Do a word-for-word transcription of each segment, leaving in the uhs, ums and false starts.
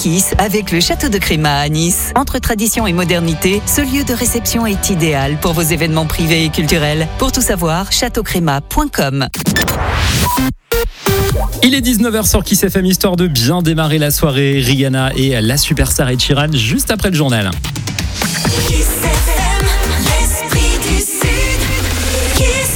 Kiss avec le château de Créma à Nice. Entre tradition et modernité, ce lieu de réception est idéal pour vos événements privés et culturels. Pour tout savoir, château créma point com. Il est dix-neuf heures sur Kiss F M, histoire de bien démarrer la soirée. Rihanna et la superstar Ed Sheeran juste après le journal. Kiss F M, l'esprit du Sud. Kiss.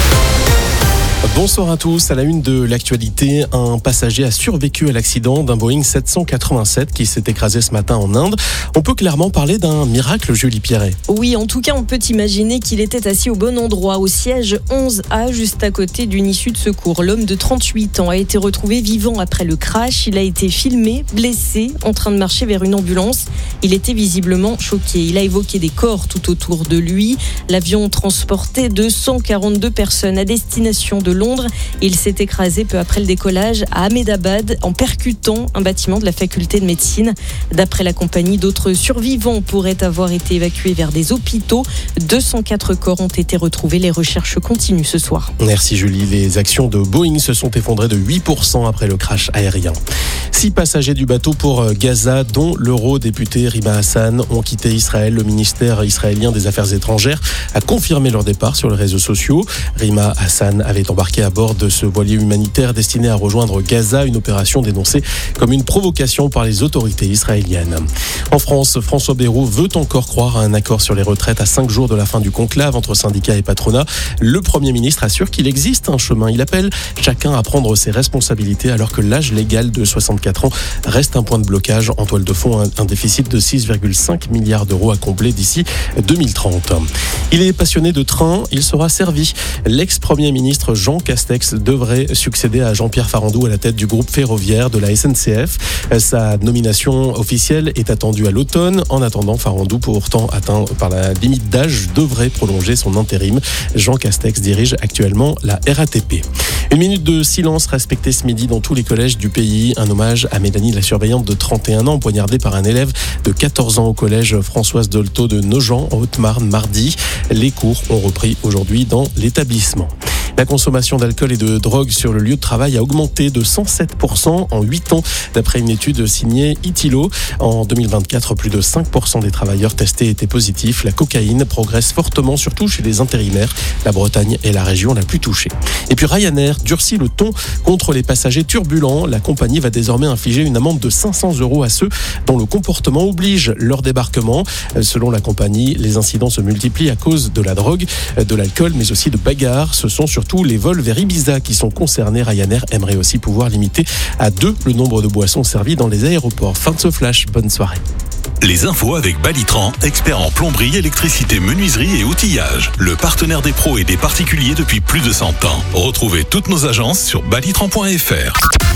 Bonsoir à tous. À la une de l'actualité, un passager a survécu à l'accident d'un Boeing sept cent quatre-vingt-sept qui s'est écrasé ce matin en Inde. On peut clairement parler d'un miracle, Julie Pierret. Oui, en tout cas, on peut imaginer qu'il était assis au bon endroit, au siège onze A, juste à côté d'une issue de secours. L'homme de trente-huit ans a été retrouvé vivant après le crash. Il a été filmé, blessé, en train de marcher vers une ambulance. Il était visiblement choqué. Il a évoqué des corps tout autour de lui. L'avion transportait deux cent quarante-deux personnes à destination de Londres. Il s'est écrasé peu après le décollage à Ahmedabad en percutant un bâtiment de la faculté de médecine. D'après la compagnie, d'autres survivants pourraient avoir été évacués vers des hôpitaux. deux cent quatre corps ont été retrouvés. Les recherches continuent ce soir. Merci Julie. Les actions de Boeing se sont effondrées de huit pour cent après le crash aérien. Six passagers du bateau pour Gaza, dont l'eurodéputé Rima Hassan, ont quitté Israël. Le ministère israélien des Affaires étrangères a confirmé leur départ sur les réseaux sociaux. Rima Hassan avait embarqué à bord de ce voilier humanitaire destiné à rejoindre Gaza, une opération dénoncée comme une provocation par les autorités israéliennes. En France, François Bayrou veut encore croire à un accord sur les retraites à cinq jours de la fin du conclave entre syndicats et patronat. Le Premier ministre assure qu'il existe un chemin. Il appelle chacun à prendre ses responsabilités alors que l'âge légal de soixante-quatre ans reste un point de blocage. En toile de fond, un déficit de six virgule cinq milliards d'euros à combler d'ici deux mille trente. Il est passionné de train, il sera servi. L'ex-premier ministre Jean Castex devrait succéder à Jean-Pierre Farandou à la tête du groupe ferroviaire de la S N C F. Sa nomination officielle est attendue à l'automne. En attendant, Farandou, pourtant atteint par la limite d'âge, devrait prolonger son intérim. Jean Castex dirige actuellement la R A T P. Une minute de silence respectée ce midi dans tous les collèges du pays. Un hommage à Mélanie, la surveillante de trente et un ans, poignardée par un élève de quatorze ans au collège Françoise Dolto de Nogent, en Haute-Marne, mardi. Les cours ont repris aujourd'hui dans l'établissement. La consommation d'alcool et de drogue sur le lieu de travail a augmenté de cent sept pour cent en huit ans, d'après une étude signée Itilo. En deux mille vingt-quatre, plus de cinq pour cent des travailleurs testés étaient positifs. La cocaïne progresse fortement, surtout chez les intérimaires. La Bretagne est la région la plus touchée. Et puis Ryanair durcit le ton contre les passagers turbulents. La compagnie va désormais infliger une amende de cinq cents euros à ceux dont le comportement oblige leur débarquement. Selon la compagnie, les incidents se multiplient à cause de la drogue, de l'alcool, mais aussi de bagarres. Ce sont surtout tous les vols vers Ibiza qui sont concernés. Ryanair aimerait aussi pouvoir limiter à deux le nombre de boissons servies dans les aéroports. Fin de ce flash, bonne soirée. Les infos avec Balitran, expert en plomberie, électricité, menuiserie et outillage. Le partenaire des pros et des particuliers depuis plus de cent ans. Retrouvez toutes nos agences sur balitran point f r.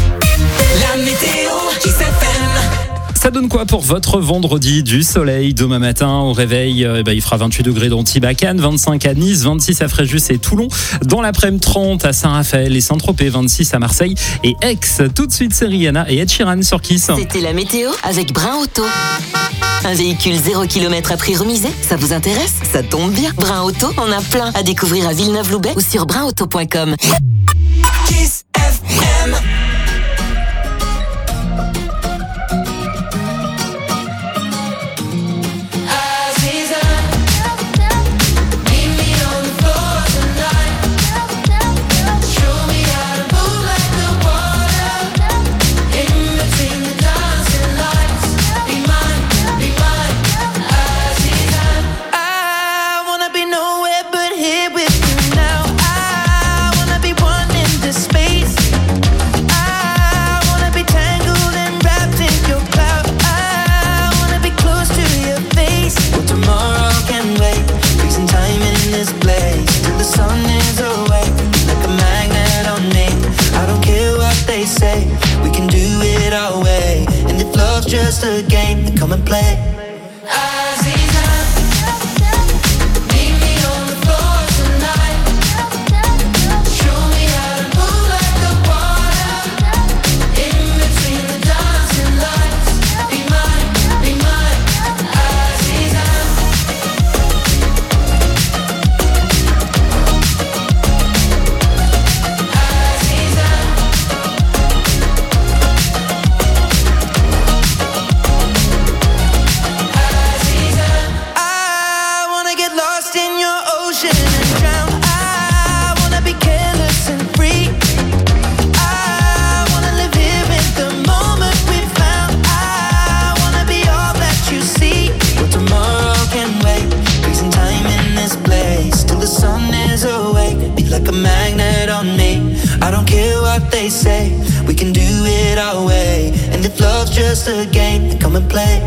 La météo Kiss F M. Ça donne quoi pour votre vendredi? Du soleil demain matin au réveil, eh ben, il fera vingt-huit degrés dans Antibes, vingt-cinq à Nice, vingt-six à Fréjus et Toulon. Dans l'après-midi, trente à Saint-Raphaël et Saint-Tropez, vingt-six à Marseille et Aix. Tout de suite, c'est Rihanna et Ed Sheeran sur Kiss. C'était la météo avec Brin Auto. Un véhicule zéro kilomètre à prix remisé, ça vous intéresse? Ça tombe bien. Brin Auto, on a plein à découvrir à Villeneuve-Loubet ou sur brin auto point com. Kiss F M. Just a game, then come and play. just a game, come and play.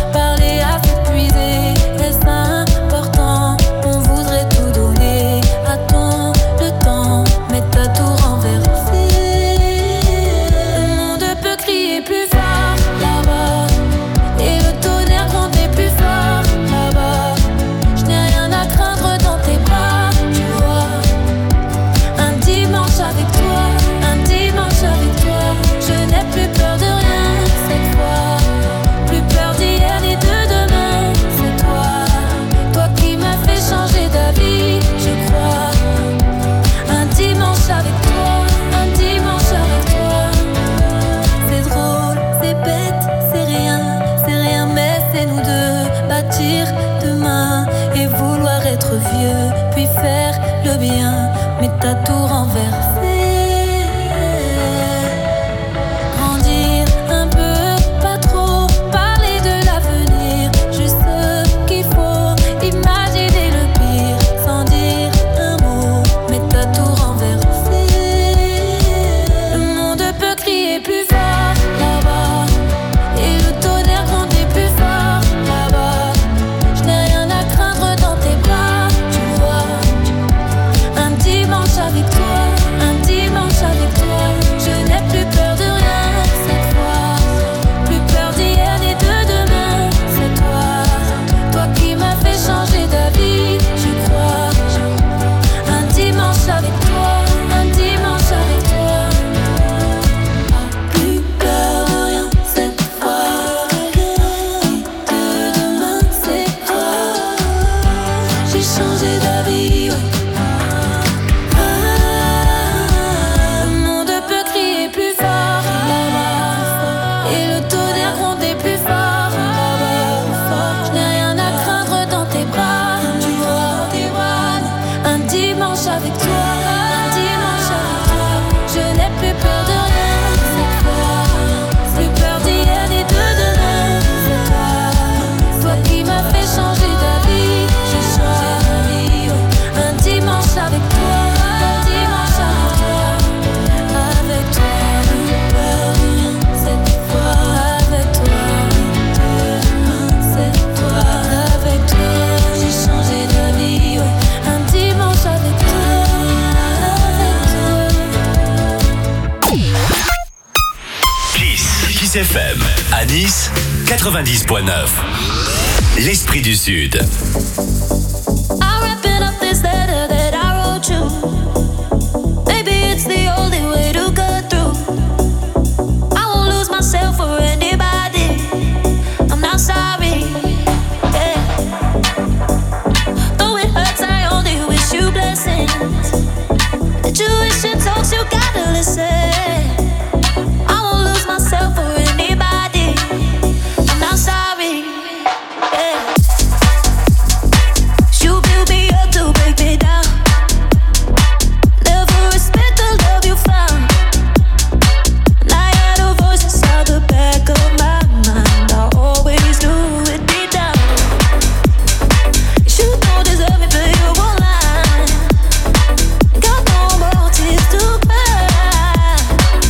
À le bien, mais t'as tout renversé. Grandir un peu, pas trop, parler de l'avenir, juste ce qu'il faut, imaginer le pire, sans dire un mot, mais t'as tout renversé. Le monde peut crier plus fort là-bas, et le tonnerre gronder plus fort là-bas. Je n'ai rien à craindre dans tes bras, tu vois. Un dimanche avec toi, un dimanche avec toi, je n'ai plus peur de rien cette fois. Plus peur d'hier ni de demain, c'est toi. Toi qui m'as fait changer d'avis, je crois. Un dimanche avec toi, un dimanche avec toi. Plus peur de rien cette fois. De demain, c'est toi. J'ai changé d'avis, ouais. Ah, le monde peut crier plus fort là-bas, et le tonnerre gronder plus fort là-bas. Je n'ai rien à craindre dans tes bras, tu vois. Un dimanche avec toi, un dimanche avec toi, je n'ai plus peur de rien cette fois. Plus peur d'hier ni de demain, c'est toi. Toi qui m'as fait changer d'avis, j'ai changé d'avis, ouais. Un dimanche avec toi, un dimanche avec toi, avec toi. Plus peur de rien cette fois, avec toi. Cette fois, avec toi, j'ai changé d'avis, ouais. Un dimanche avec toi, avec toi. Kiss, Kiss F M, à Nice, quatre-vingt-dix point neuf. L'esprit du Sud. I'm wrapping up this letter that I wrote you. Maybe it's the only way to go through. I won't lose myself for anybody. I'm not sorry. Yeah. Though it hurts, I only wish you blessings. The tuition talks, you gotta listen. I won't lose myself for anybody. I'm not sorry. Yeah. You build me up to break me down. Never respect the love you found. And I had a voice inside the back of my mind. I always knew it deep down. You don't deserve me, but you won't lie. Got no more tears to cry.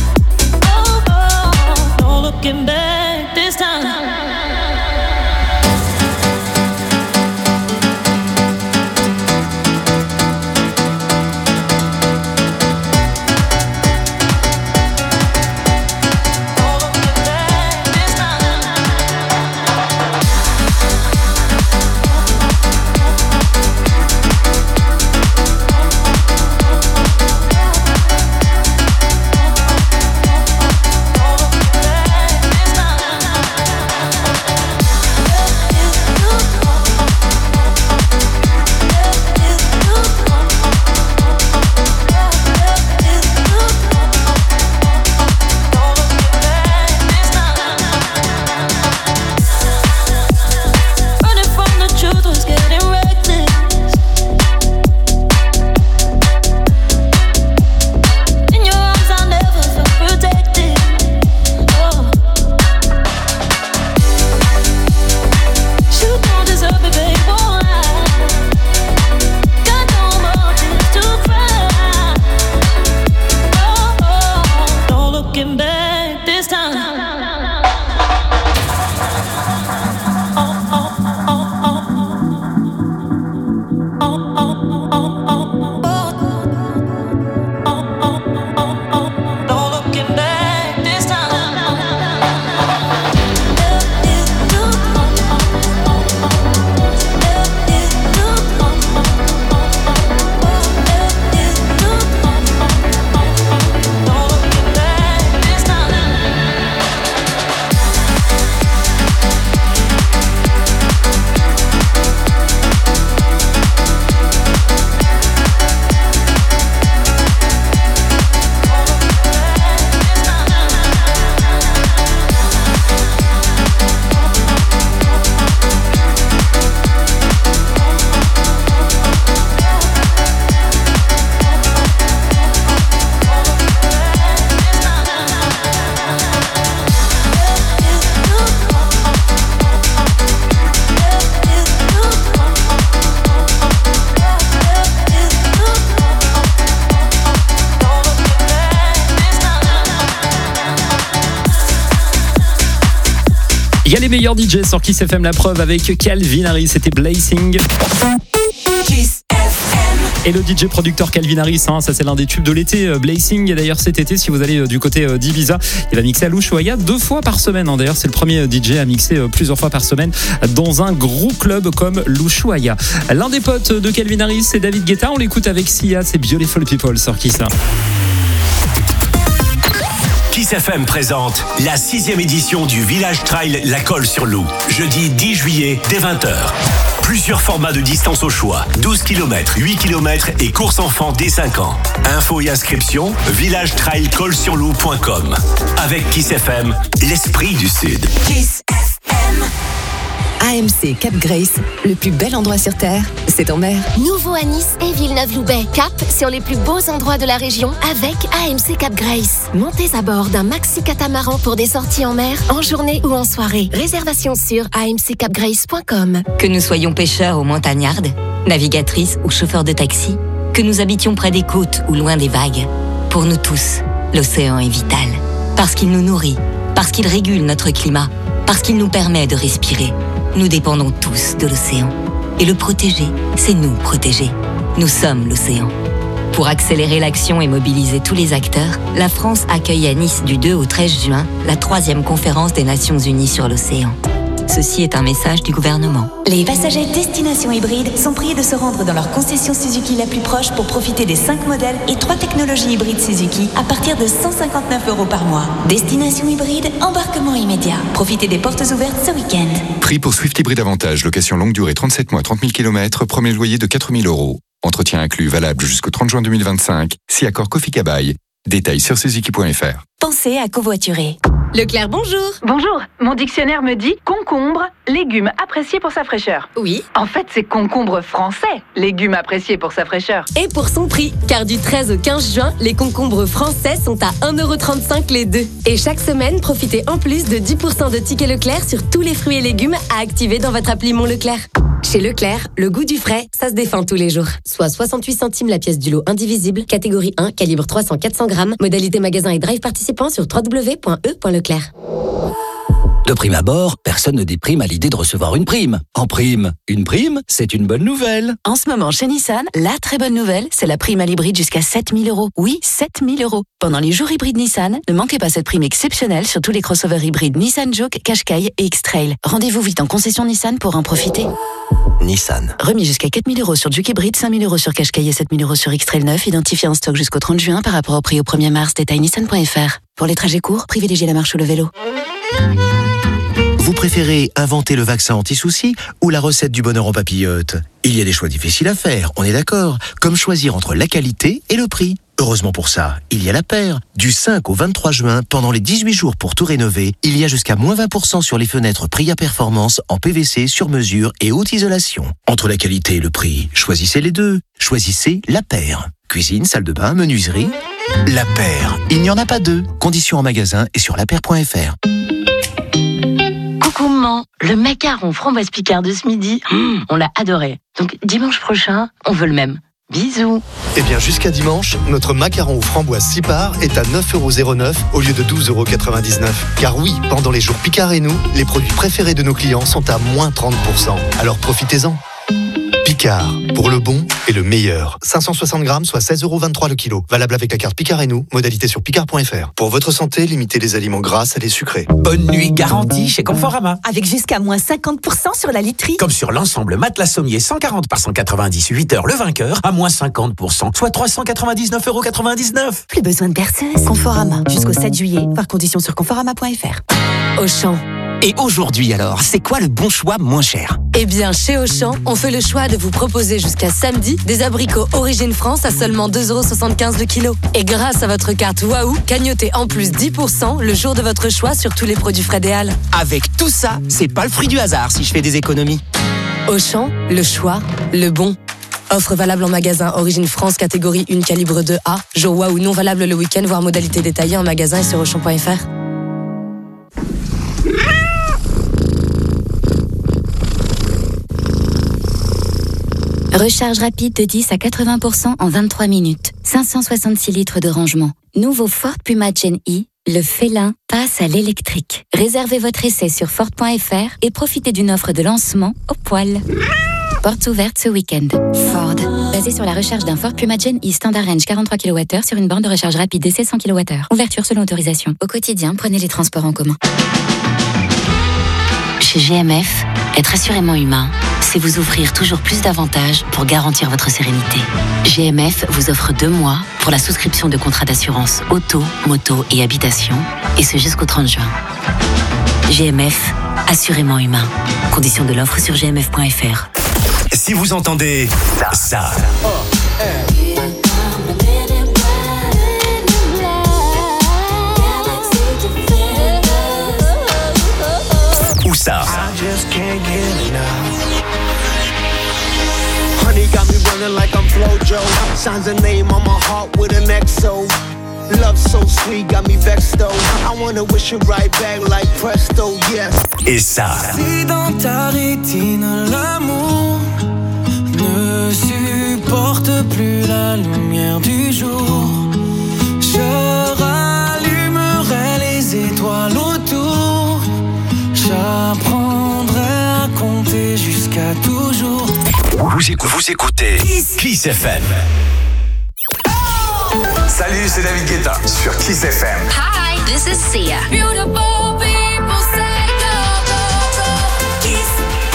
Il y a les meilleurs D J sur Kiss F M, la preuve avec Calvin Harris, c'était Blazing. Kiss F M. Et le D J producteur Calvin Harris, hein, ça c'est l'un des tubes de l'été, euh, Blazing. Et d'ailleurs cet été, si vous allez euh, du côté euh, d'Ibiza, il va mixer à l'Ushuaïa deux fois par semaine. Hein. D'ailleurs c'est le premier D J à mixer euh, plusieurs fois par semaine dans un gros club comme l'Ushuaïa. L'un des potes de Calvin Harris, c'est David Guetta. On l'écoute avec Sia, c'est Beautiful People sur Kiss. Kiss F M présente la sixième édition du Village Trail La Colle-sur-Loup. Jeudi dix juillet dès vingt heures. Plusieurs formats de distance au choix. douze kilomètres, huit kilomètres et course enfant dès cinq ans. Infos et inscriptions, village trail colle sur loup point com. Avec Kiss F M, l'esprit du Sud. Kiss F M. A M C Cap Grace, le plus bel endroit sur Terre, c'est en mer. Nouveau à Nice et Villeneuve-Loubet. Cap sur les plus beaux endroits de la région avec A M C Cap Grace. Montez à bord d'un maxi catamaran pour des sorties en mer, en journée ou en soirée. Réservation sur a m c cap grace point com. Que nous soyons pêcheurs ou montagnardes, navigatrices ou chauffeurs de taxi, que nous habitions près des côtes ou loin des vagues, pour nous tous, l'océan est vital. Parce qu'il nous nourrit, parce qu'il régule notre climat, parce qu'il nous permet de respirer. Nous dépendons tous de l'océan. Et le protéger, c'est nous protéger. Nous sommes l'océan. Pour accélérer l'action et mobiliser tous les acteurs, la France accueille à Nice du deux au treize juin la troisième conférence des Nations Unies sur l'océan. Ceci est un message du gouvernement. Les passagers destination hybride sont priés de se rendre dans leur concession Suzuki la plus proche pour profiter des cinq modèles et trois technologies hybrides Suzuki à partir de cent cinquante-neuf euros par mois. Destination hybride, embarquement immédiat. Profitez des portes ouvertes ce week-end. Prix pour Swift Hybride Avantage, location longue durée trente-sept mois, trente mille kilomètres, premier loyer de quatre mille euros. Entretien inclus, valable jusqu'au trente juin deux mille vingt-cinq. Si accord Kofi-Kabaï. Détails sur suzuki point f r. Pensez à covoiturer. Leclerc, bonjour. Bonjour, mon dictionnaire me dit concombre, légume apprécié pour sa fraîcheur. Oui. En fait, c'est concombre français, légume apprécié pour sa fraîcheur. Et pour son prix, car du treize au quinze juin, les concombres français sont à un euro trente-cinq les deux. Et chaque semaine, profitez en plus de dix pour cent de tickets Leclerc sur tous les fruits et légumes à activer dans votre appli Mon Leclerc. Chez Leclerc, le goût du frais, ça se défend tous les jours. Soit soixante-huit centimes la pièce du lot indivisible, catégorie un, calibre trois cents à quatre cents grammes, modalité magasin et drive participant sur w w w point e point leclerc. De prime abord, personne ne déprime à l'idée de recevoir une prime. En prime, une prime, c'est une bonne nouvelle. En ce moment, chez Nissan, la très bonne nouvelle, c'est la prime à l'hybride jusqu'à sept mille euros. Oui, sept mille euros. Pendant les jours hybrides Nissan, ne manquez pas cette prime exceptionnelle sur tous les crossovers hybrides Nissan Juke, Qashqai et X-Trail. Rendez-vous vite en concession Nissan pour en profiter. Nissan. Remis jusqu'à quatre mille euros sur Juke hybride, cinq mille euros sur Qashqai et sept mille euros sur X-Trail neuf, identifié en stock jusqu'au trente juin par rapport au prix au premier mars. Détail nissan point f r. Pour les trajets courts, privilégiez la marche ou le vélo. Vous préférez inventer le vaccin anti-soucis ou la recette du bonheur en papillote? Il y a des choix difficiles à faire, on est d'accord, comme choisir entre la qualité et le prix. Heureusement pour ça, il y a La Paire. Du cinq au vingt-trois juin, pendant les dix-huit jours pour tout rénover, il y a jusqu'à moins vingt pour cent sur les fenêtres Priya Performance en P V C sur mesure et haute isolation. Entre la qualité et le prix, choisissez les deux. Choisissez La Paire. Cuisine, salle de bain, menuiserie. La Paire. Il n'y en a pas deux. Conditions en magasin et sur la paire point f r. Coucou maman, le macaron framboise Picard de ce midi, mmh, on l'a adoré. Donc dimanche prochain, on veut le même. Bisous. Eh bien, jusqu'à dimanche, notre macaron aux framboises six parts est à neuf euros zéro neuf au lieu de douze euros quatre-vingt-dix-neuf. Car oui, pendant les jours Picard et nous, les produits préférés de nos clients sont à moins trente pour cent. Alors profitez-en. Picard, pour le bon et le meilleur. cinq cent soixante grammes, soit seize euros vingt-trois le kilo. Valable avec la carte Picard et nous. Modalité sur picard point f r. Pour votre santé, limitez les aliments gras et les sucrés. Bonne nuit garantie chez Conforama. Avec jusqu'à moins cinquante pour cent sur la literie. Comme sur l'ensemble matelas sommier cent quarante par cent quatre-vingt-dix, huit heures le vainqueur, à moins cinquante pour cent, soit trois cent quatre-vingt-dix-neuf euros quatre-vingt-dix-neuf. Plus besoin de berceuse. Conforama. Jusqu'au sept juillet. Voir conditions sur conforama point f r. Auchan. Et aujourd'hui alors, c'est quoi le bon choix moins cher? Eh bien, chez Auchan, on fait le choix de vous proposer jusqu'à samedi des abricots Origine France à seulement deux euros soixante-quinze le kilo. Et grâce à votre carte Waouh, cagnotez en plus dix pour cent le jour de votre choix sur tous les produits frais des Halles. Avec tout ça, c'est pas le fruit du hasard si je fais des économies. Auchan, le choix, le bon. Offre valable en magasin Origine France catégorie un calibre deux A. Jour Waouh non valable le week-end, voire modalité détaillée en magasin et sur auchan point f r. Recharge rapide de dix à quatre-vingts pour cent en vingt-trois minutes. cinq cent soixante-six litres de rangement. Nouveau Ford Puma Gen E, Le félin passe à l'électrique. Réservez votre essai sur Ford point F R et profitez d'une offre de lancement au poil. Portes ouvertes ce week-end. Ford. Basé sur la recherche d'un Ford Puma Gen E Standard Range quarante-trois kilowattheures sur une borne de recharge rapide D C cent kilowattheures. Ouverture selon autorisation. Au quotidien, prenez les transports en commun. Chez G M F, être assurément humain, c'est vous offrir toujours plus d'avantages pour garantir votre sérénité. G M F vous offre deux mois pour la souscription de contrats d'assurance auto, moto et habitation, et ce jusqu'au trente juin. G M F, assurément humain. Conditions de l'offre sur g m f point f r. Si vous entendez ça, ou ça, Honey got me running like I'm Flojo. Signs a name on my heart with an X O. Love so sweet, got me vexed though. I wanna wish it right back like presto, yes. Et ça. Si dans ta rétine l'amour ne supporte plus la lumière du jour, je rallumerai les étoiles autour. J'apprendrai à compter jusqu'à toujours. Vous, écoutez, vous écoutez Kiss F M. Salut, c'est David Guetta sur Kiss F M. Hi, this is Sia. Beautiful people say go, go, go. Kiss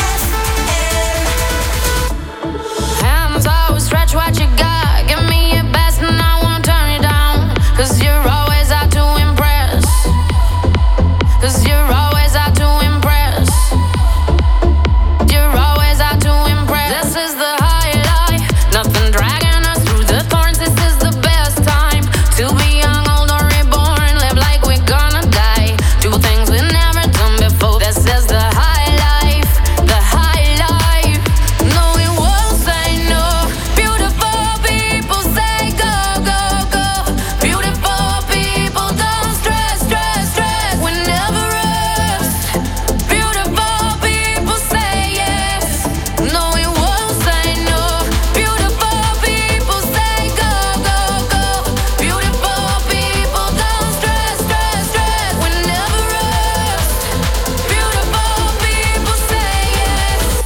F M. Hands always stretch what you got. Give me your best and I won't turn it down. Cause you're always out to impress. Cause you're always out to impress. You're always out to impress. This is the high life. Nothing dragging us through the thorns. This is the best time to be young, old or reborn. Live like we're gonna die. Do things we never done before. This is the high life. The high life. No, we won't say no. Beautiful people say go, go, go. Beautiful people don't stress, stress, stress. We never rest. Beautiful people say yes. No, we won't say no. Beautiful people say go, go, go. Beautiful people don't stress, stress, stress. We never rest. Beautiful people say yes.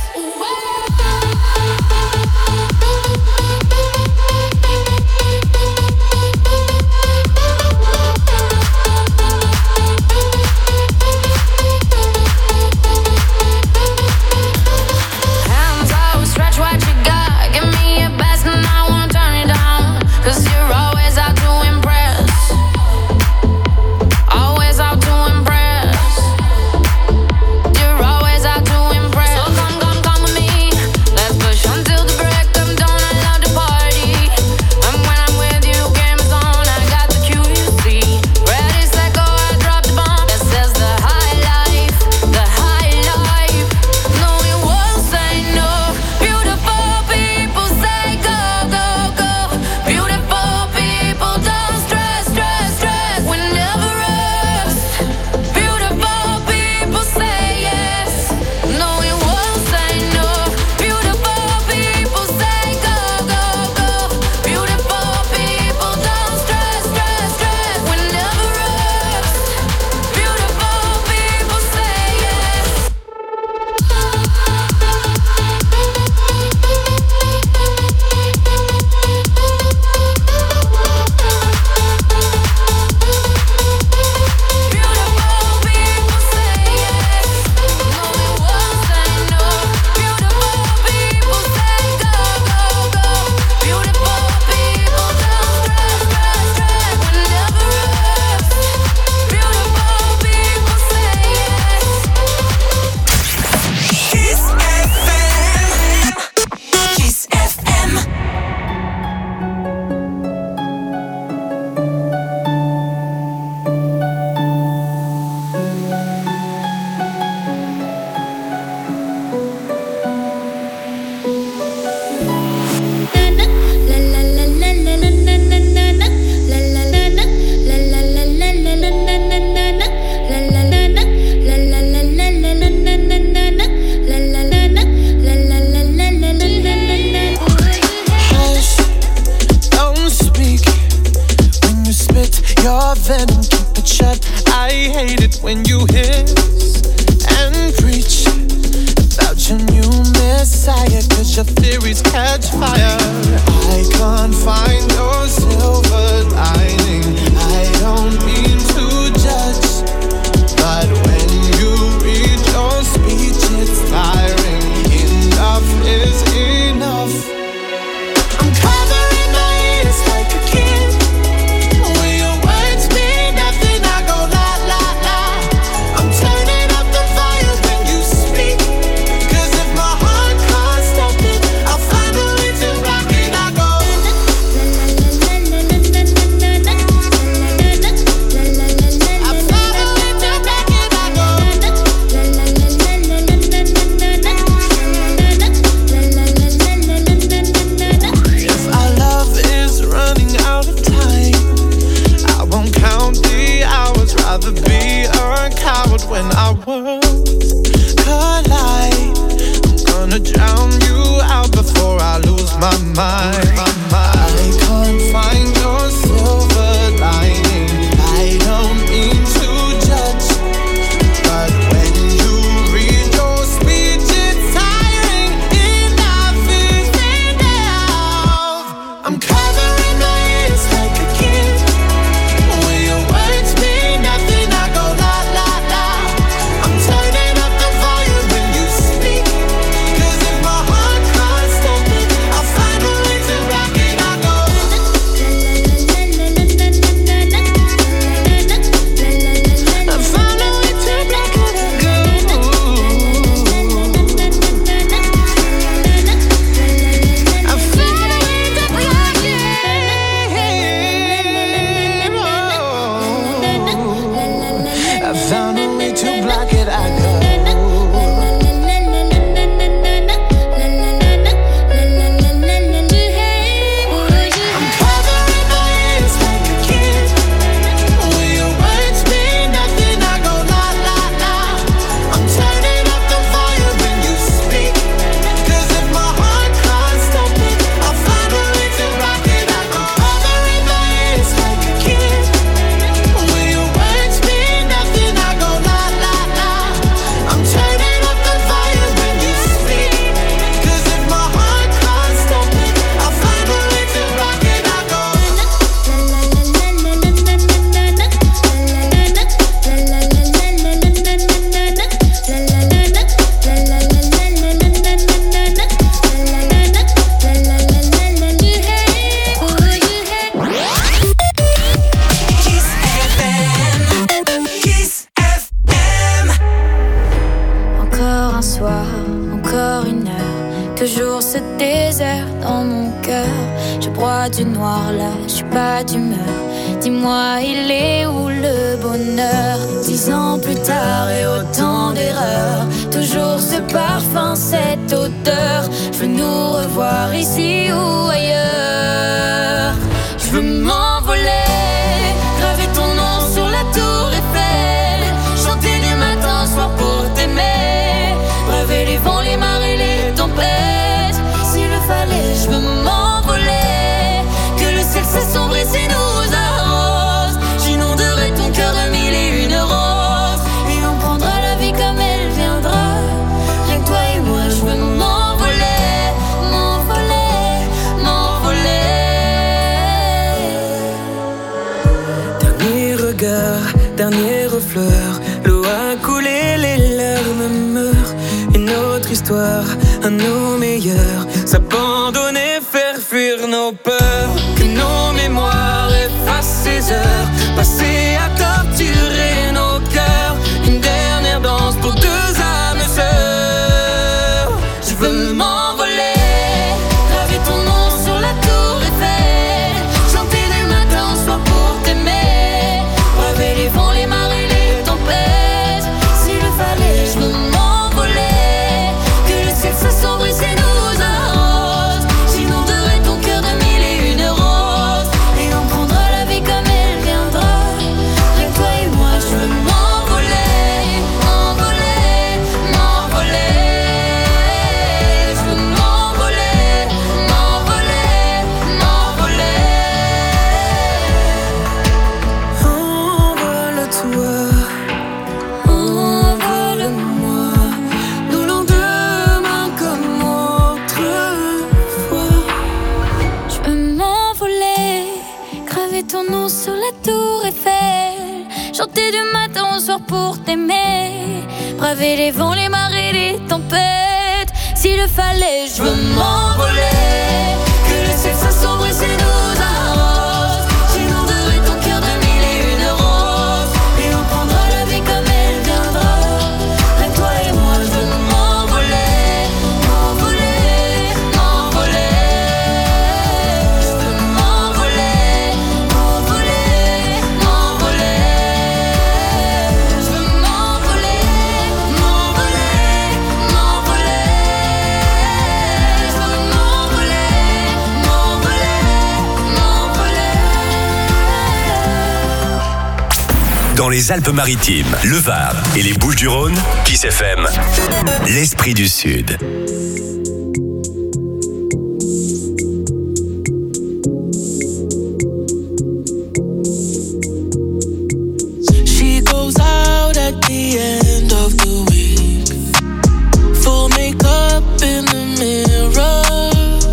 Hands always stretch what you got. Give me your best and I won't turn it down. Cause you're always out to impress. Always out to impress. You're always out to impress. So come, come, come with me. Let's push until the break of dawn. I love to party. And when I'm with you, game is on. I got the cue, you see. Ready, set, go, I drop the bomb. This is the high life. The high life. No, we won't say no. Beautiful people say go, go, go. Beautiful people don't stress, stress, stress. We never rest. Beautiful people say yes. No, we won't say no. Beautiful people say go, go, go. Beautiful people don't stress, stress, stress. We never rest. Beautiful people say yes. Kiss F M. Kiss F M. Hush, don't speak when you spit your venom. Keep it shut hate it when you hiss and preach about your new messiah, cause your theories catch fire. I can't find your silver lining. I don't mean to judge, but when you read your speech it's tiring. Enough is enough. I'm covering my ears like a kid. When your words mean nothing I go la la la. I'm turning up the volume when you speak, cause if my heart can't stop it, I'll find a way to rock it. I go rather be a coward when our worlds collide. I'm gonna drown you out before I lose my mind. I can't find your silver lining. I don't mean to judge, but when you read your speech it's tiring. Enough is enough. I'm covering my ears like a kid. When your words mean nothing I go la la la. I'm turning up the volume when you speak, cause if my heart can't stop it, I'll find a way to rock it. I go I found a way to rock it. I go I found a way to rock it. I found a way to block it. I go. I'm covering my ears like a kid. When your words mean nothing, I go la la la. I'm turning up the volume when you speak, cause if my heart can't stop it, I'll find a way to rock it. I go. Covering my ears like a kid. When your words mean nothing, I go la la la. I'm turning up the volume when you speak, cause if my heart can't stop it, I'll find a way to rock it. I go. Kiss F M. Kiss F M. Encore un soir, encore une heure, toujours ce désert dans mon cœur. Je broie du noir là, je suis pas d'humeur. Dis-moi, il est où le bonheur? Dix ans plus tard et autant d'erreurs, toujours ce parfum, cette odeur. Je veux nous revoir ici ou ailleurs. Je veux m'envoler, graver ton nom sur la tour Eiffel, chanter du matin au soir pour t'aimer, braver les vents, les marées, les tempêtes. S'il le fallait, je veux m'envoler, que le ciel s'assombrisse et nous arrose. J'inonderai ton cœur de mille et une roses, et on prendra la vie comme elle viendra. Rien que toi et moi, je veux m'envoler, m'envoler, m'envoler. Dernier regard, dernière fleur, l'eau a coulé, les larmes meurent. Une autre histoire, un de nos meilleurs, s'abandonner, faire fuir nos peurs. Que nos mémoires effacent ces heures passées à torturer nos cœurs. Une dernière danse pour deux âmes sœurs. Je veux m'envoler, graver ton nom sur la tour Eiffel, chanter du matin au soir pour t'aimer, braver les vents, les marées, les tempêtes. S'il le fallait, je veux m'envoler, que le ciel s'assombrisse et nous arrose. J'inonderai ton cœur de mille et une roses, et on Graver ton nom sur la tour Eiffel, chanter du matin au soir pour t'aimer, braver les vents, les marées, les tempêtes. S'il le fallait, je veux m'envoler, que le ciel soit sombre et c'est nous arrose. J'inonderai ton cœur de mille et une roses, et on prendra la vie comme elle viendra. Avec toi et moi, je veux m'envoler, m'envoler, m'envoler. Je veux m'envoler, m'envoler, m'envoler. Je veux m'envoler, m'envoler, m'envoler. Je veux m'envoler, m'envoler, m'envoler. Dans les Alpes-Maritimes, le Var et les Bouches-du-Rhône, Kiss F M, l'Esprit du Sud. She goes out at the end of the week, full makeup in the mirror,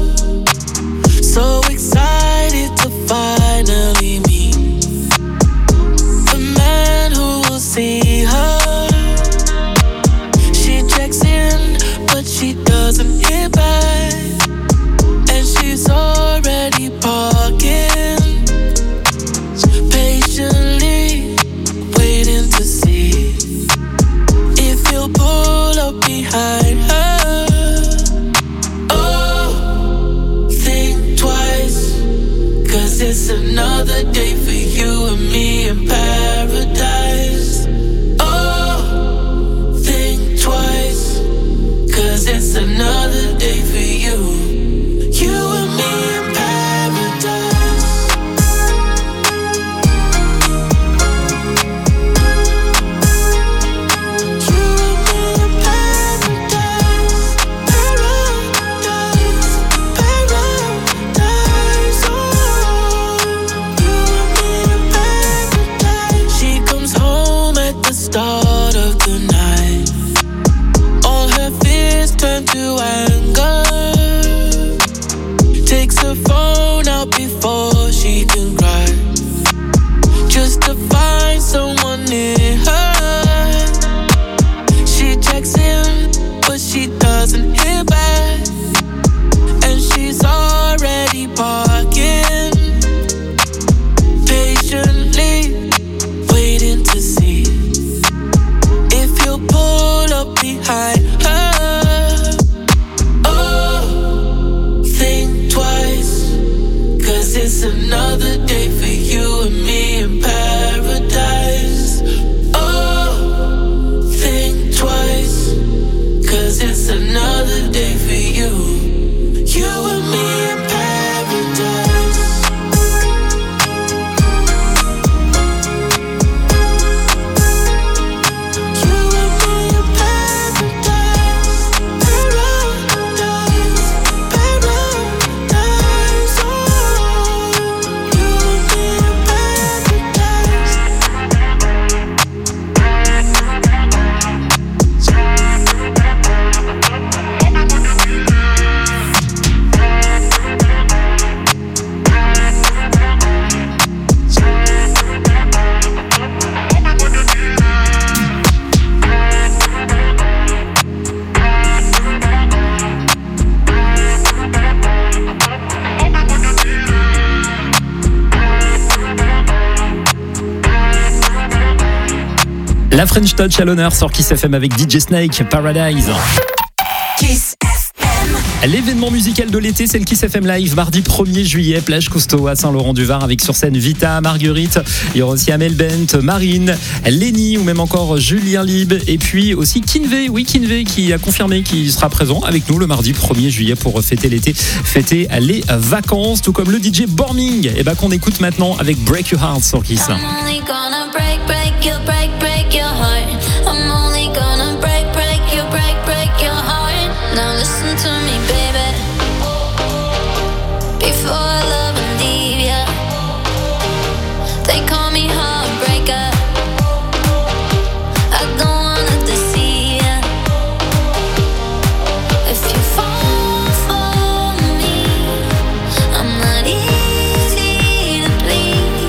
so excited to finally meet the man who will see her. She checks in, but she doesn't hear back, and she's already parking, patiently waiting to see if he'll pull up behind her. Oh, think twice, cause it's another day for you and me in paradise. Oh, think twice, cause it's another day for you, you and me in paradise. You and me in paradise, paradise, paradise. Oh, you and me in paradise. She comes home at the start of the night, all her fears turn to anger, takes her phone out before she can cry, just to find someone near her. She checks in, but she doesn't hear back, and she's already parking, patiently waiting to see if he'll pull up behind her. Oh, think twice, cause it's another day for you and me in paradise. Oh, think twice, cause it's another day for you, you and me in paradise. You and me in paradise, paradise, paradise. Oh, you and me in paradise. La French Touch à l'honneur sur Kiss F M avec D J Snake, Paradise. Kiss F M. L'événement musical de l'été, c'est le Kiss F M Live, mardi premier juillet, plage Cousteau à Saint-Laurent-du-Var, avec sur scène Vita, Marguerite, il y aura aussi Amel Bent, Marine, Lenny ou même encore Julien Lib, et puis aussi Kinvey, oui Kinvey qui a confirmé qu'il sera présent avec nous le mardi premier juillet pour fêter l'été, fêter les vacances, tout comme le D J Borming, et bah qu'on écoute maintenant avec Break Your Heart sur Kiss. I'm only gonna break, break your, break, break your heart. I'm only gonna break, break your, break, break your heart. Now listen to me, baby. Before I love and leave ya, they call me heartbreaker. I don't wanna deceive ya. If you fall for me, I'm not easy to please.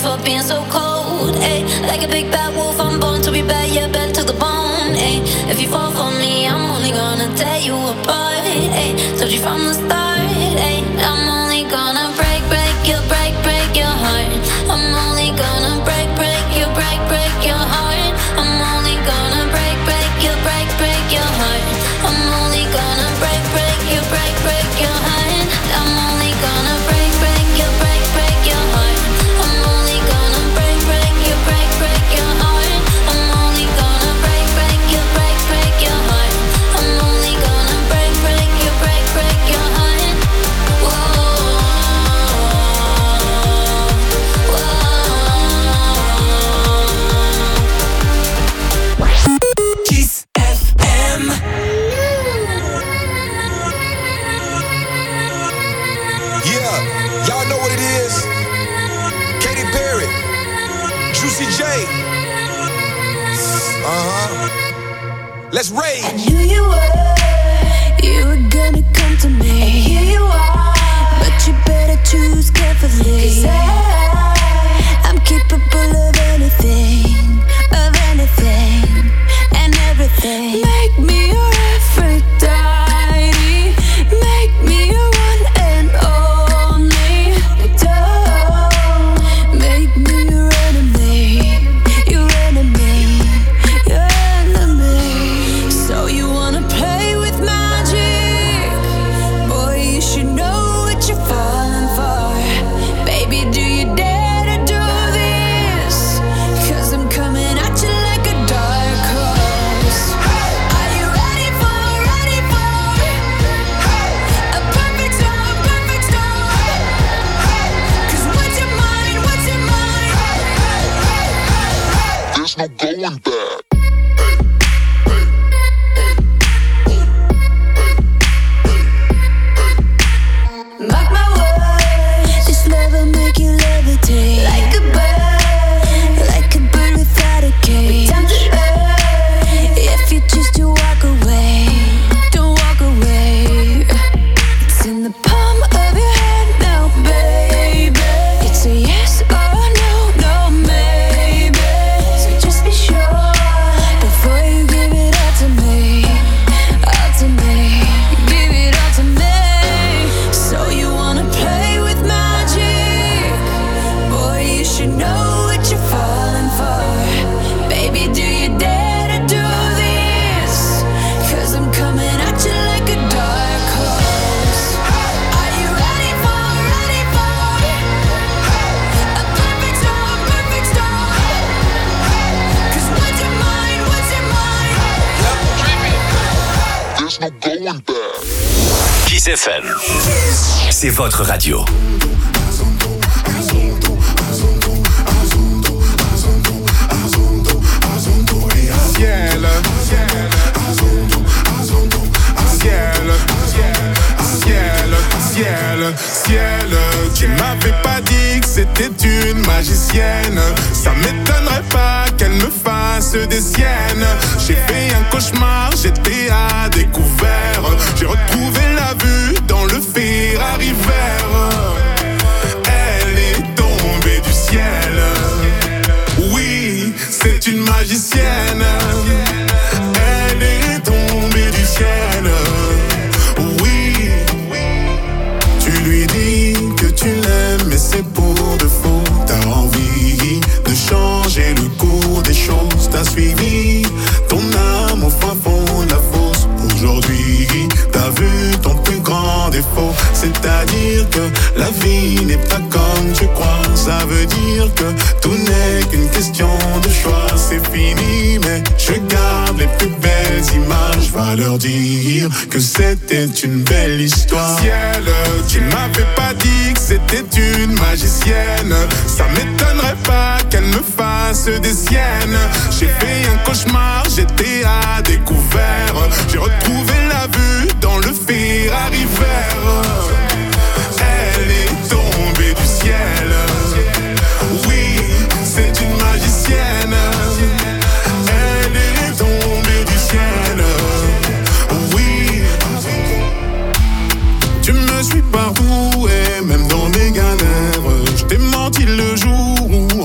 for being so cold. Ay, like a big bad wolf, I'm born to be bad, yeah, bad to the bone. Ay, if you fall for me, I'm only gonna tear you apart. Ay, told you from the start. Ay, I'm only gonna break, break you, break, break your heart. I'm only gonna break, break you, break, break your heart. I'm only gonna break, break you, break, break your heart. I'm only gonna break, break you, break, break your heart. I'm only gonna break, break you, break, break your heart. I'm only gonna break, break you, break, break your heart. I'm only gonna break, break you, break, break your heart. I'm only gonna break, break you, break, break your heart. Whoa. Kiss F M. Yeah, y'all know what it is. Katy Perry, Juicy J. Uh-huh. Let's rage. I knew you were, you were gonna come to me. And here you are, but you better choose carefully. 'Cause I, I'm capable of anything, of anything, and everything. Make me your Aphrodite, make me your one and only. Don't make me your enemy, your enemy, your enemy. So you wanna play with magic? Boy, you should know what you're falling for. Baby, do you dare to do this? 'Cause I'm coming at you like a dark horse. Are you ready for, ready for a perfect storm, perfect storm? 'Cause what's your mind, what's your mind? There's no going back. Mark my words, this love will make you levitate like a bird, like a bird without a cage. Time to earth, if you choose to walk away, don't walk away. It's in the palm of your hand now, baby. It's a yes or no, no maybe. So just be sure before you give it all to me, all to me, give it all to me. So you wanna play with magic? Boy, you should know what you're falling for. Baby, do you dare to do this? 'Cause I'm coming at you like a dark horse. Are you ready for, ready for a perfect storm, perfect storm? 'Cause what's your mind, what's your mind? There's no going back. Kiss F M, c'est votre radio. Ciel, ciel, ciel, ciel, ciel. Tu m'avais pas dit que c'était une magicienne. Ça m'étonnerait pas qu'elle me fasse des siennes. J'ai fait un cauchemar, j'étais à découvert. J'ai retrouvé la vue dans le Ferrari vert. Elle est tombée du ciel. Oui, c'est une magicienne. Elle est tombée du ciel. Oui, tu lui dis que tu l'aimes, mais c'est pour de faux. T'as envie de changer le cours des choses. T'as suivi ton âme au fin fond de la fosse. Aujourd'hui, t'as vu ton plus grand défaut. C'est-à-dire que la vie n'est pas comme tu crois. Ça veut dire que tout n'est qu'une question de choix. C'est fini, mais je garde les plus belles images. Va leur dire que c'était une belle histoire. Ciel, tu m'avais pas dit que c'était une magicienne. Ça m'étonnerait pas qu'elle me fasse des siennes. J'ai fait un cauchemar, j'étais à découvert. J'ai retrouvé la vue dans le Ferrari vert. Elle est tombée du ciel. Oui, c'est une magicienne. Elle est tombée du ciel. Oui, tu me suis partout et même dans mes galères. Je t'ai menti le jour où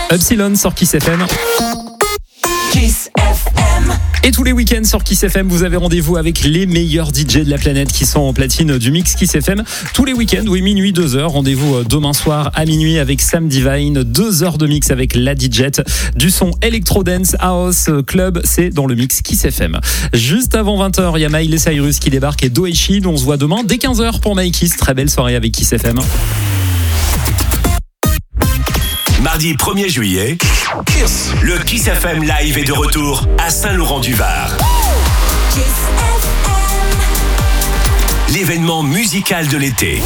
Epsilon sur Kiss F M. Kiss F M. Et tous les week-ends sur Kiss F M, vous avez rendez-vous avec les meilleurs D J de la planète qui sont en platine du mix Kiss F M. Tous les week-ends, oui, minuit, deux heures. Rendez-vous demain soir à minuit avec Sam Divine. Deux heures de mix avec la D J. Du son Electro Dance House Club, c'est dans le mix Kiss F M. Juste avant vingt heures, il y a Miley Cyrus qui débarque et Doeshi. On se voit demain dès quinze heures pour My Kiss. Très belle soirée avec Kiss F M. Mardi premier juillet, Kiss. Le Kiss F M Live est de retour à Saint-Laurent-du-Var. L'événement musical de l'été.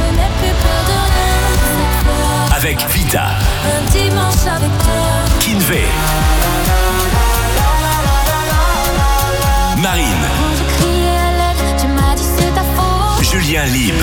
Avec Vita, Kinvey, Marine, Julien Lib.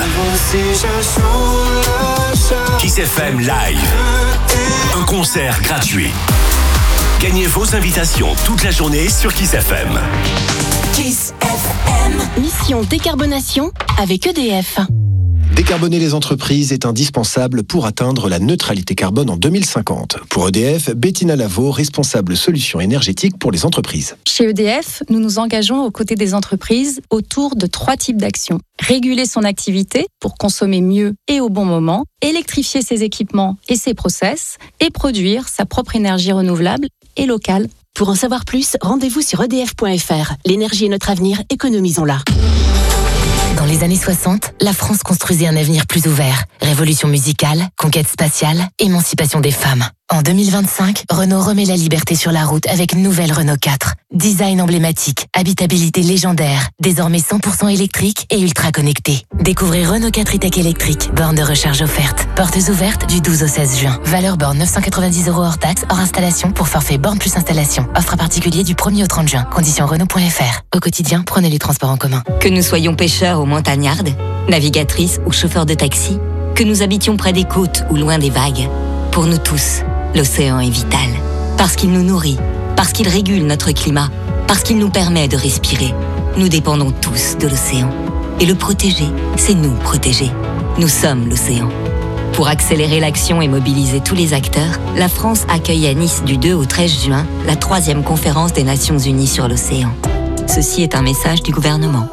Kiss F M Live. Un concert gratuit. Gagnez vos invitations toute la journée sur Kiss F M. Kiss F M. Mission décarbonation avec E D F. Décarboner les entreprises est indispensable pour atteindre la neutralité carbone en deux mille cinquante. Pour E D F, Bettina Lavaux, responsable solutions énergétiques pour les entreprises. Chez E D F, nous nous engageons aux côtés des entreprises autour de trois types d'actions. Réguler son activité pour consommer mieux et au bon moment, électrifier ses équipements et ses process, et produire sa propre énergie renouvelable et locale. Pour en savoir plus, rendez-vous sur e d f point f r. L'énergie est notre avenir, économisons-la. Dans les années soixante, la France construisait un avenir plus ouvert. Révolution musicale, conquête spatiale, émancipation des femmes. En deux mille vingt-cinq, Renault remet la liberté sur la route avec nouvelle Renault quatre. Design emblématique, habitabilité légendaire, désormais cent pour cent électrique et ultra connecté. Découvrez Renault quatre e-tech électrique, borne de recharge offerte. Portes ouvertes du douze au seize juin. Valeur borne neuf cent quatre-vingt-dix euros hors taxe, hors installation pour forfait borne plus installation. Offre à particulier du premier au trente juin. Conditions Renault point f r. Au quotidien, prenez les transports en commun. Que nous soyons pêcheurs ou montagnardes, navigatrices ou chauffeurs de taxi, que nous habitions près des côtes ou loin des vagues, pour nous tous, l'océan est vital. Parce qu'il nous nourrit, parce qu'il régule notre climat, parce qu'il nous permet de respirer. Nous dépendons tous de l'océan. Et le protéger, c'est nous protéger. Nous sommes l'océan. Pour accélérer l'action et mobiliser tous les acteurs, la France accueille à Nice du deux au treize juin la troisième conférence des Nations Unies sur l'océan. Ceci est un message du gouvernement.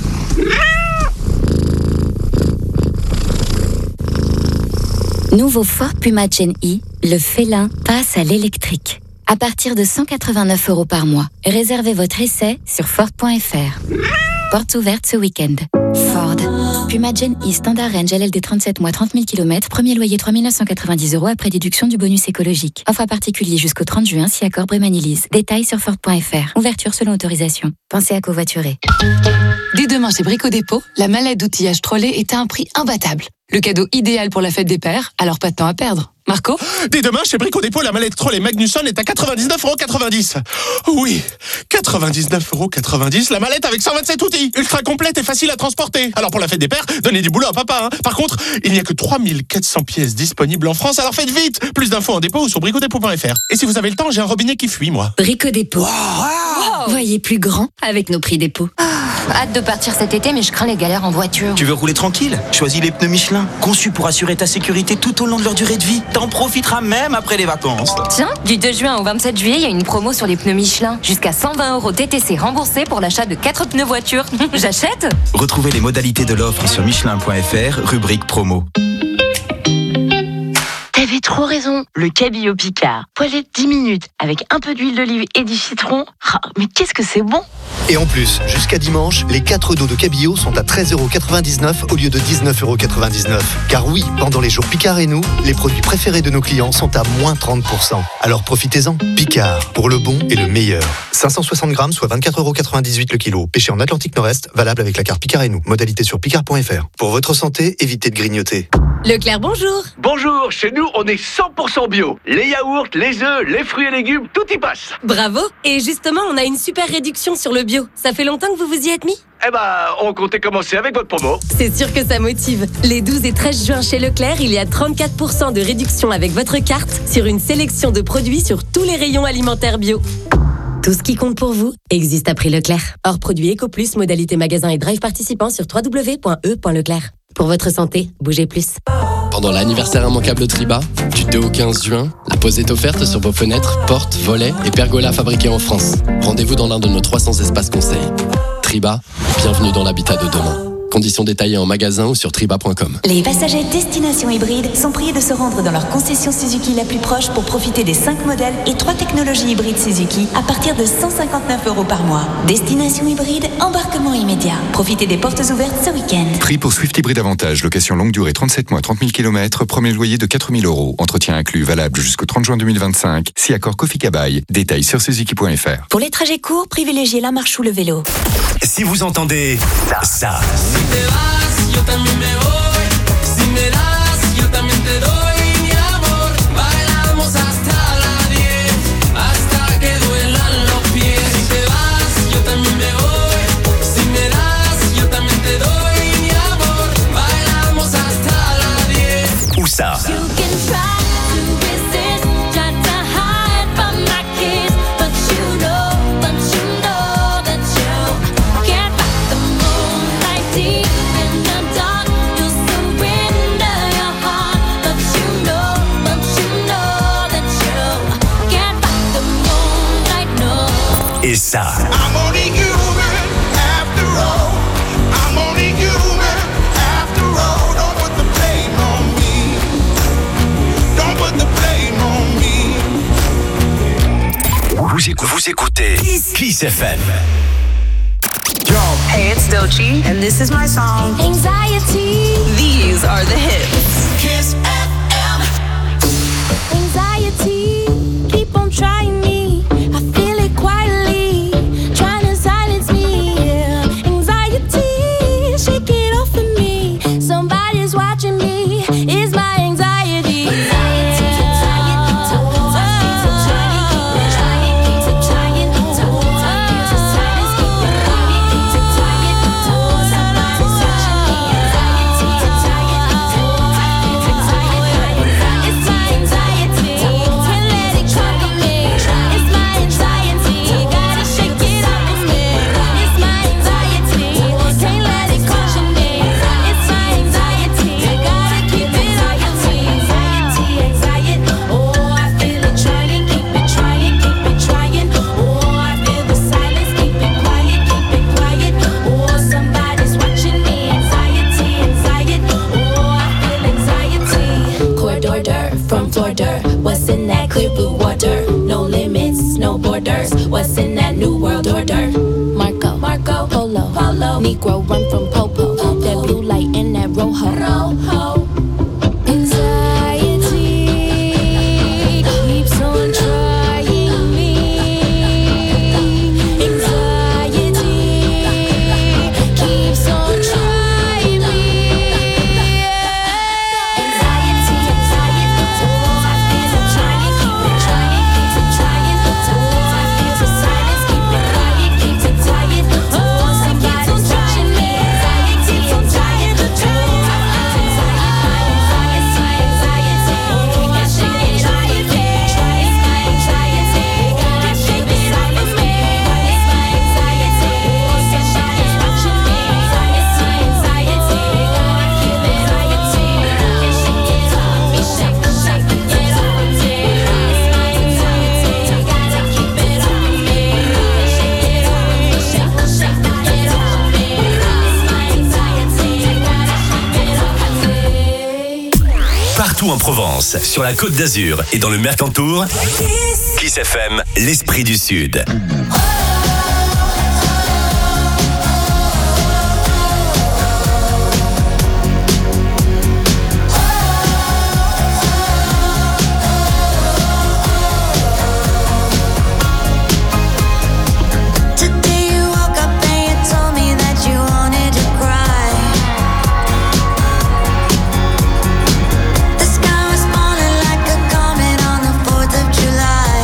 Nouveau Ford Puma Gen E, le félin passe à l'électrique. À partir de cent quatre-vingt-neuf euros par mois. Réservez votre essai sur Ford point f r. Portes ouvertes ce week-end. Ford. Puma Gen E Standard Range L L D trente-sept mois trente mille kilomètres. Premier loyer trois mille neuf cent quatre-vingt-dix euros après déduction du bonus écologique. Offre à particulier jusqu'au trente juin si accord Brémanilise. Détails sur Ford point f r. Ouverture selon autorisation. Pensez à covoiturer. Dès demain chez Brico Dépôt, la mallette d'outillage Trolley est à un prix imbattable. Le cadeau idéal pour la fête des pères, alors pas de temps à perdre. Marco ? Dès demain, chez Brico Dépôt, la mallette Trolley Magnusson est à quatre-vingt-dix-neuf euros quatre-vingt-dix. Oui, quatre-vingt-dix-neuf euros quatre-vingt-dix, la mallette avec cent vingt-sept outils. Ultra complète et facile à transporter. Alors pour la fête des pères, donnez du boulot à papa. Hein. Par contre, il n'y a que trois mille quatre cents pièces disponibles en France, alors faites vite. Plus d'infos en dépôt ou sur brico dépôt point f r. Et si vous avez le temps, j'ai un robinet qui fuit, moi. Brico Dépôt. Wow. Wow. Voyez plus grand avec nos prix dépôt. Hâte de partir cet été, mais je crains les galères en voiture. Tu veux rouler tranquille ? Choisis les pneus Michelin, conçus pour assurer ta sécurité tout au long de leur durée de vie. T'en profiteras même après les vacances. Tiens, du deux juin au vingt-sept juillet, il y a une promo sur les pneus Michelin. Jusqu'à cent vingt euros T T C remboursés pour l'achat de quatre pneus voiture. J'achète ? Retrouvez les modalités de l'offre sur michelin point f r, rubrique promo. T'avais trop raison, le cabillaud Picard. Poêlé dix minutes avec un peu d'huile d'olive et du citron. Ah, mais qu'est-ce que c'est bon! Et en plus, jusqu'à dimanche, les quatre dos de cabillaud sont à treize euros quatre-vingt-dix-neuf au lieu de dix-neuf euros quatre-vingt-dix-neuf. Car oui, pendant les jours Picard et nous, les produits préférés de nos clients sont à moins trente pour cent. Alors profitez-en. Picard, pour le bon et le meilleur. cinq cent soixante grammes, soit vingt-quatre euros quatre-vingt-dix-huit le kilo. Pêché en Atlantique Nord-Est, valable avec la carte Picard et nous. Modalité sur picard point f r. Pour votre santé, évitez de grignoter. Leclerc, bonjour. Bonjour, chez nous, on est cent pour cent bio. Les yaourts, les œufs, les fruits et légumes, tout y passe. Bravo. Et justement, on a une super réduction sur le bio. Ça fait longtemps que vous vous y êtes mis ? Eh ben, on comptait commencer avec votre promo. C'est sûr que ça motive. Les douze et treize juin chez Leclerc, il y a trente-quatre pour cent de réduction avec votre carte sur une sélection de produits sur tous les rayons alimentaires bio. Tout ce qui compte pour vous existe à prix Leclerc. Hors produit EcoPlus, modalité magasin et drive participant sur w w w point e point leclerc. Pour votre santé, bougez plus. Pendant l'anniversaire immanquable Triba, du deux au quinze juin, la pose est offerte sur vos fenêtres, portes, volets et pergolas fabriqués en France. Rendez-vous dans l'un de nos trois cents espaces conseils. Triba, bienvenue dans l'habitat de demain. Conditions détaillées en magasin ou sur triba point com. Les passagers destination hybride sont priés de se rendre dans leur concession Suzuki la plus proche pour profiter des cinq modèles et trois technologies hybrides Suzuki à partir de cent cinquante-neuf euros par mois. Destination hybride, embarquement immédiat. Profitez des portes ouvertes ce week-end. Prix pour Swift Hybride Avantage, location longue durée trente-sept mois, trente mille kilomètres, premier loyer de quatre mille euros. Entretien inclus, valable jusqu'au trente juin deux mille vingt-cinq. Si accord Kofi Kabaï. Détails sur suzuki point f r. Pour les trajets courts, privilégiez la marche ou le vélo. Si vous entendez ça. Si te vas, yo también me voy. Si me das, yo también te doy mi amor. Bailamos hasta la diez, hasta que duelan los pies. Si te vas, yo también me voy. Si me das, yo también te doy mi amor. Bailamos hasta la diez. Où ça? Et ça. I'm only human after all. I'm only human after all. Don't put the blame on me. Don't put the blame on me. Vous écoutez, vous écoutez Kiss F M. Hey, it's Doechii, and this is my song, Anxiety. These are the hits. Kiss F M. Anxiety, keep on trying me. I feel it quietly, trying to silence me. Yeah. Anxiety, shake it off of me. Somebody's watching me. It's my anxiety. Anxiety, what's in that clear blue water? No limits, no borders. What's in that new world order? Marco, Marco, Polo, Polo. Negro run from Popo. Popo. That blue light and that rojo. Rojo. Anxiety keeps on trying me. Anxiety keeps on trying me. Anxiety, anxiety. Oh, I feel it trying, keep it trying, keep it trying. Oh, I feel the silence, keep it quiet, keep it tired. Oh, somebody's watching me. Anxiety, anxiety. Oh, I feel anxiety, anxiety. Oh, I shake it off of me. It's my anxiety. Gotta shake it off of me. It's my anxiety. Oh, somebody's watching me. It's my anxiety. Gotta keep it anxiety. And shake it off me, shake, shake it off of me. It's my anxiety. Gotta keep it off of me. And shake it off me, shake, shake it off of me. It's my anxiety. Gotta keep it off of me. Partout en Provence, sur la Côte d'Azur et dans le Mercantour, Kiss F M, l'esprit du Sud. Today you woke up and you told me that you wanted to cry. The sky was falling like a comet on the fourth of July.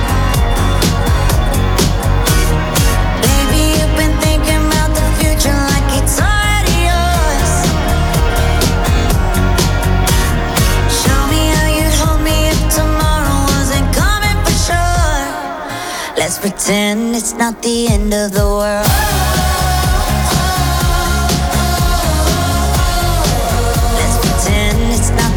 Baby, you've been thinking about the future like it's already yours. Show me how you'd hold me if tomorrow wasn't coming for sure. Let's pretend it's not the end of the world. Let's pretend it's not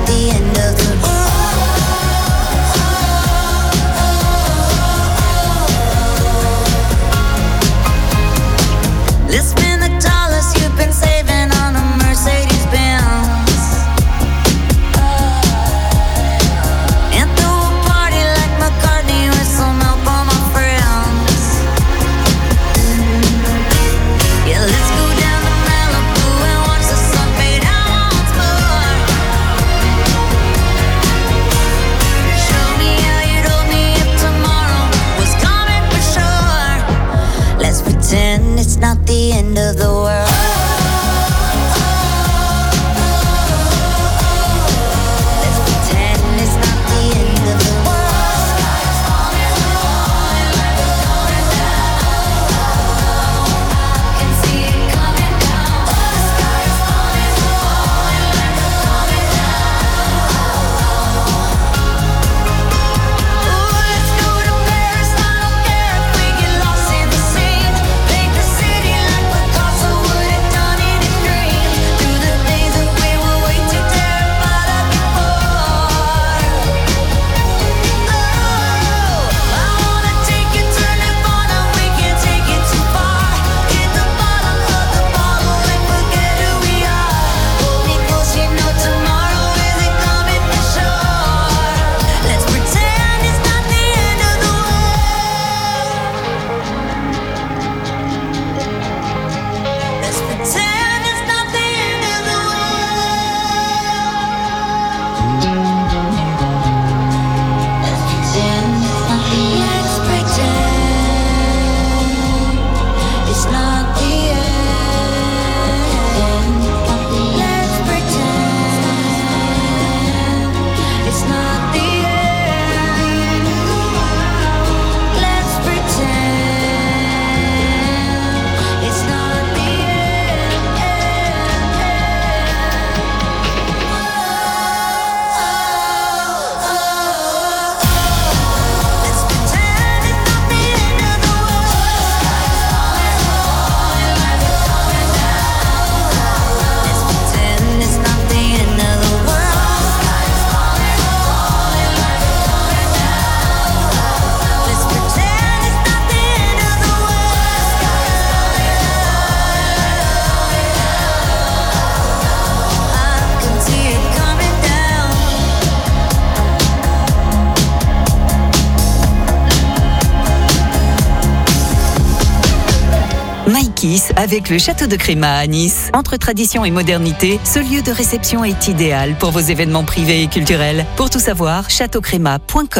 Kiss avec le Château de Créma à Nice. Entre tradition et modernité, ce lieu de réception est idéal pour vos événements privés et culturels. Pour tout savoir, château créma point com.